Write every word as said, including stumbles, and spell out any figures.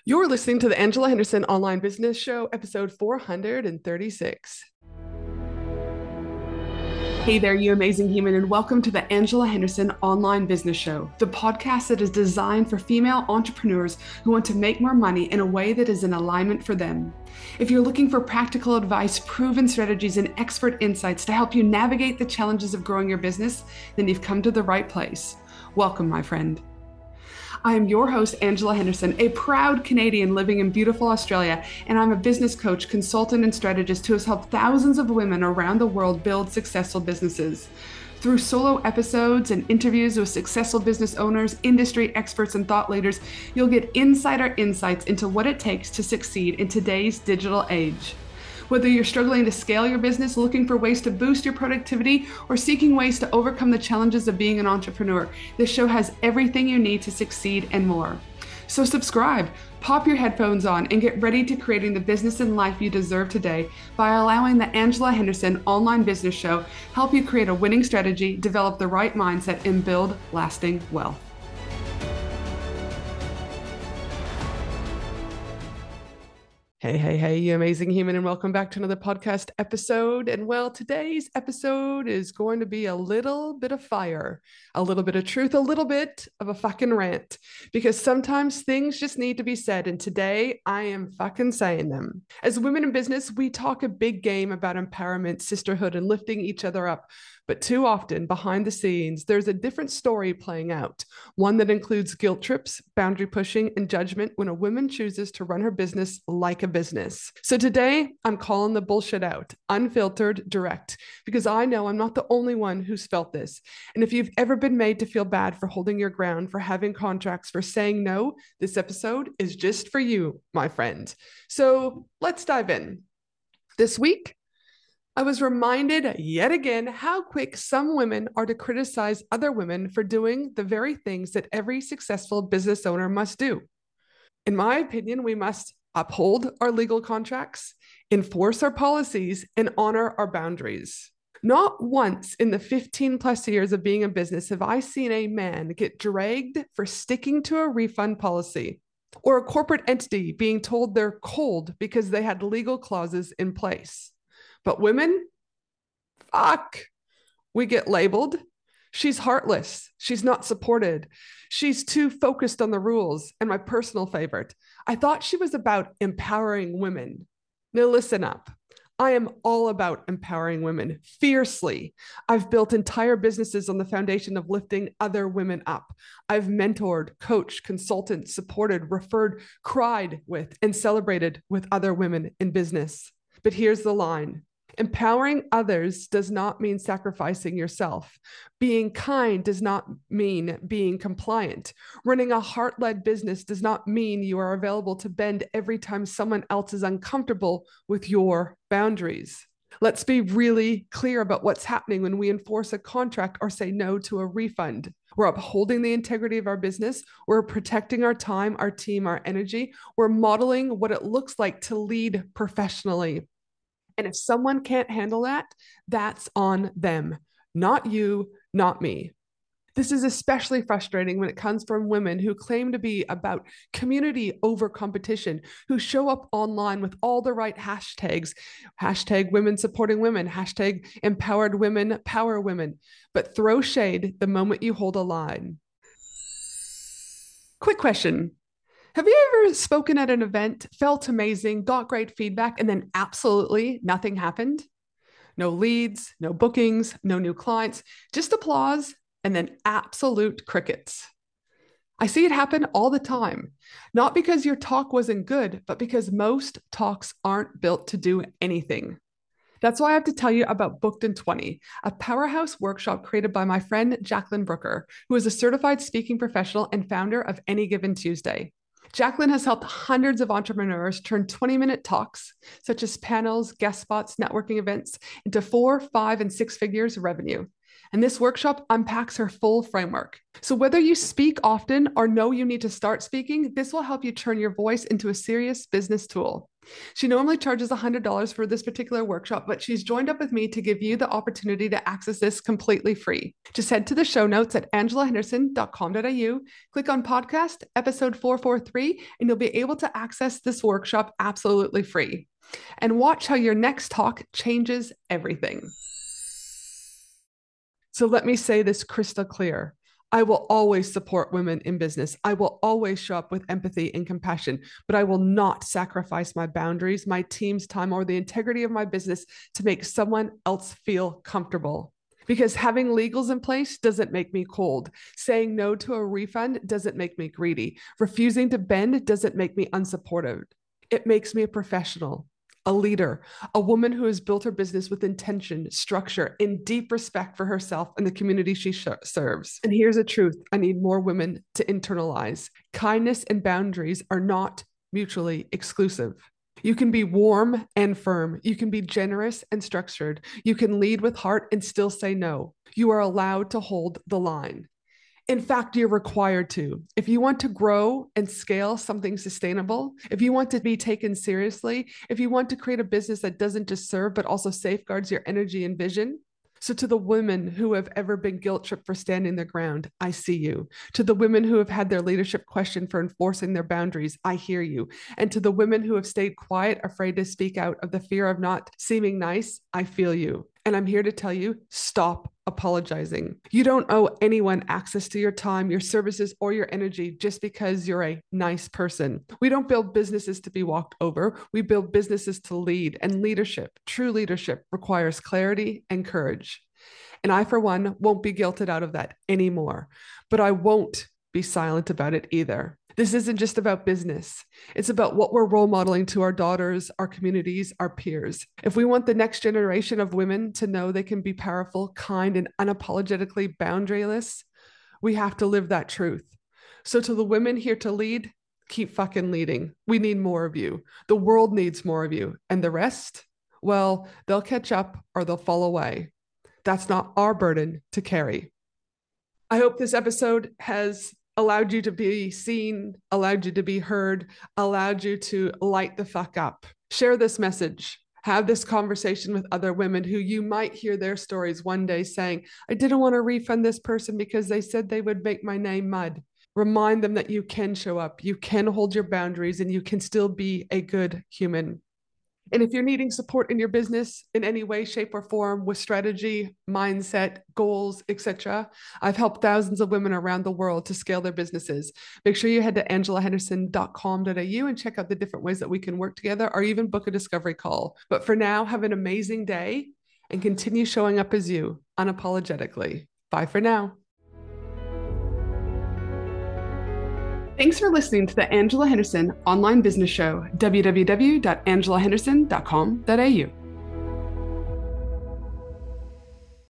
You're listening to the Angela Henderson Online Business Show, episode four hundred thirty-six. Hey there, you amazing human, and welcome to the Angela Henderson Online Business Show, the podcast that is designed for female entrepreneurs who want to make more money in a way that is in alignment for them. If you're looking for practical advice, proven strategies, and expert insights to help you navigate the challenges of growing your business, then you've come to the right place. Welcome, my friend. I am your host, Angela Henderson, a proud Canadian living in beautiful Australia, and I'm a business coach, consultant, and strategist who has helped thousands of women around the world build successful businesses. Through solo episodes and interviews with successful business owners, industry experts, and thought leaders, you'll get insider insights into what it takes to succeed in today's digital age. Whether you're struggling to scale your business, looking for ways to boost your productivity, or seeking ways to overcome the challenges of being an entrepreneur, this show has everything you need to succeed and more. So subscribe, pop your headphones on, and get ready to creating the business and life you deserve today by allowing the Angela Henderson Online Business Show help you create a winning strategy, develop the right mindset, and build lasting wealth. Hey, hey, hey, you amazing human, and welcome back to another podcast episode. And well, today's episode is going to be a little bit of fire, a little bit of truth, a little bit of a fucking rant, because sometimes things just need to be said. And today I am fucking saying them. As women in business, we talk a big game about empowerment, sisterhood, and lifting each other up. But too often, behind the scenes, there's a different story playing out, one that includes guilt trips, boundary pushing, and judgment when a woman chooses to run her business like a business. So today, I'm calling the bullshit out, unfiltered, direct, because I know I'm not the only one who's felt this. And if you've ever been made to feel bad for holding your ground, for having contracts, for saying no, this episode is just for you, my friend. So let's dive in. This week, I was reminded yet again how quick some women are to criticize other women for doing the very things that every successful business owner must do. In my opinion, we must uphold our legal contracts, enforce our policies, and honor our boundaries. Not once in the fifteen plus years of being in business have I seen a man get dragged for sticking to a refund policy, or a corporate entity being told they're cold because they had legal clauses in place. But women, fuck, we get labeled. She's heartless. She's not supported. She's too focused on the rules. And my personal favorite, I thought she was about empowering women. Now listen up. I am all about empowering women fiercely. I've built entire businesses on the foundation of lifting other women up. I've mentored, coached, consulted, supported, referred, cried with, and celebrated with other women in business. But here's the line. Empowering others does not mean sacrificing yourself. Being kind does not mean being compliant. Running a heart-led business does not mean you are available to bend every time someone else is uncomfortable with your boundaries. Let's be really clear about what's happening when we enforce a contract or say no to a refund. We're upholding the integrity of our business. We're protecting our time, our team, our energy. We're modeling what it looks like to lead professionally. And if someone can't handle that, that's on them, not you, not me. This is especially frustrating when it comes from women who claim to be about community over competition, who show up online with all the right hashtags, hashtag women supporting women, hashtag empowered women, power women, but throw shade the moment you hold a line. Quick question. Have you ever spoken at an event, felt amazing, got great feedback, and then absolutely nothing happened? No leads, no bookings, no new clients, just applause, and then absolute crickets. I see it happen all the time, not because your talk wasn't good, but because most talks aren't built to do anything. That's why I have to tell you about Booked in twenty, a powerhouse workshop created by my friend Jacqueline Brooker, who is a certified speaking professional and founder of Any Given Tuesday. Jacqueline has helped hundreds of entrepreneurs turn twenty-minute talks, such as panels, guest spots, networking events, into four, five, and six figures of revenue. And this workshop unpacks her full framework. So whether you speak often or know you need to start speaking, this will help you turn your voice into a serious business tool. She normally charges one hundred dollars for this particular workshop, but she's joined up with me to give you the opportunity to access this completely free. Just head to the show notes at angela henderson dot com dot a u, click on podcast, episode four forty-three, and you'll be able to access this workshop absolutely free. And watch how your next talk changes everything. So let me say this crystal clear. I will always support women in business. I will always show up with empathy and compassion, but I will not sacrifice my boundaries, my team's time, or the integrity of my business to make someone else feel comfortable. Because having legals in place doesn't make me cold. Saying no to a refund doesn't make me greedy. Refusing to bend doesn't make me unsupportive. It makes me a professional, a leader, a woman who has built her business with intention, structure, and deep respect for herself and the community she sh- serves. And here's the truth I need more women to internalize. Kindness and boundaries are not mutually exclusive. You can be warm and firm. You can be generous and structured. You can lead with heart and still say no. You are allowed to hold the line. In fact, you're required to. If you want to grow and scale something sustainable, if you want to be taken seriously, if you want to create a business that doesn't just serve, but also safeguards your energy and vision. So to the women who have ever been guilt-tripped for standing their ground, I see you. To the women who have had their leadership questioned for enforcing their boundaries, I hear you. And to the women who have stayed quiet, afraid to speak out of the fear of not seeming nice, I feel you. And I'm here to tell you, stop apologizing. You don't owe anyone access to your time, your services, or your energy just because you're a nice person. We don't build businesses to be walked over. We build businesses to lead, and leadership, true leadership, requires clarity and courage. And I, for one, won't be guilted out of that anymore, but I won't be silent about it either. This isn't just about business. It's about what we're role modeling to our daughters, our communities, our peers. If we want the next generation of women to know they can be powerful, kind, and unapologetically boundaryless, we have to live that truth. So to the women here to lead, keep fucking leading. We need more of you. The world needs more of you. And the rest, well, they'll catch up or they'll fall away. That's not our burden to carry. I hope this episode has allowed you to be seen, allowed you to be heard, allowed you to light the fuck up. Share this message. Have this conversation with other women who you might hear their stories one day saying, I didn't want to refund this person because they said they would make my name mud. Remind them that you can show up, you can hold your boundaries, and you can still be a good human. And if you're needing support in your business in any way, shape, or form with strategy, mindset, goals, et cetera, I've helped thousands of women around the world to scale their businesses. Make sure you head to angela henderson dot com dot a u and check out the different ways that we can work together or even book a discovery call. But for now, have an amazing day and continue showing up as you unapologetically. Bye for now. Thanks for listening to the Angela Henderson Online Business Show, w w w dot angela henderson dot com dot a u.